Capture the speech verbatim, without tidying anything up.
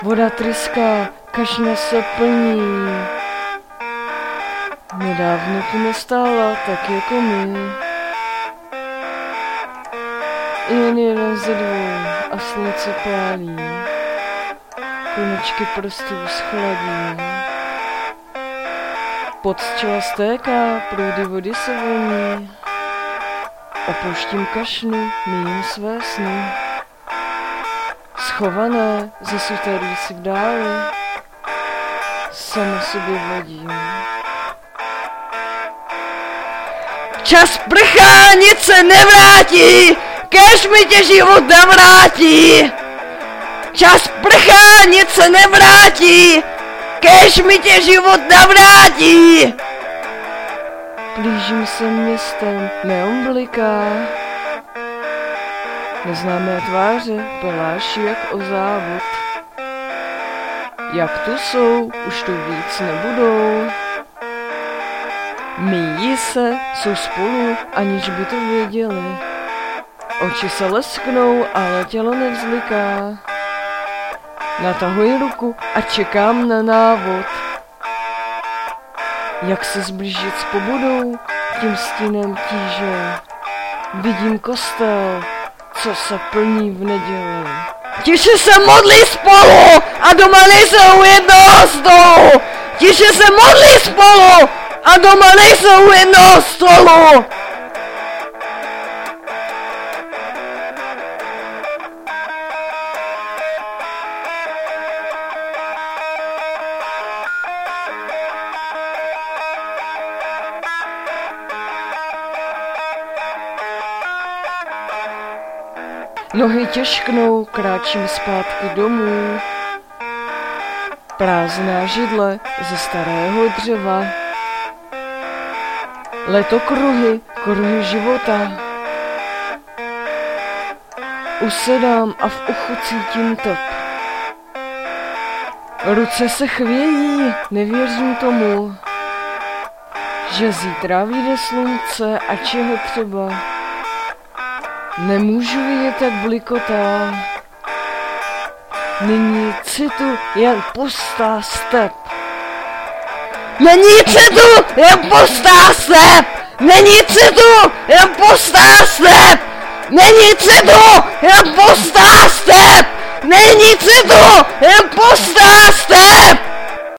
Voda tryská, kašna se plní. Nedávno tu nestála tak jako my. Jen jeden ze dvou a slunce pálí. Konečky prstů schladí. Pod z čela stéká, proudy vody se voní. Opouštím kašnu, míjím své sny. Schované, zasuté rýsy v dáli. Sama sobě vodím. Čas prchá, nic se nevrátí, kéž mi tě život navrátí. Čas prchá, nic se nevrátí, kéž mi tě život navrátí. Blížím se městem, neon bliká. Neznámé tváře peláší jak o závod. Jak tu jsou, už tu víc nebudou. Míjí se, jsou spolu, aniž by to věděli. Oči se lesknou, ale tělo nevzliká. Natahuji ruku a čekám na návod. Jak se zblížit s pobudou, tím stínem tíže. Vidím kostel, co se plní v neděli. Tiše se modlí spolu a doma nejsou jednoho stolu. Tiše se modlí spolu a doma nejsou jednoho stolu. Nohy těžknou, kráčím zpátky domů. Prázdná židle ze starého dřeva. Letokruhy, kruhy života. Usedám a v uchu cítím tep. Ruce se chvějí, nevěřím tomu, že zítra vyjde slunce, ač je ho třeba. Nemůžu vidět, jak blikotá. Není citu, jen pustá step. Není citu, jen pustá step. Není citu, jen pustá step. Není citu, jen pustá step. Není citu, jen pustá step.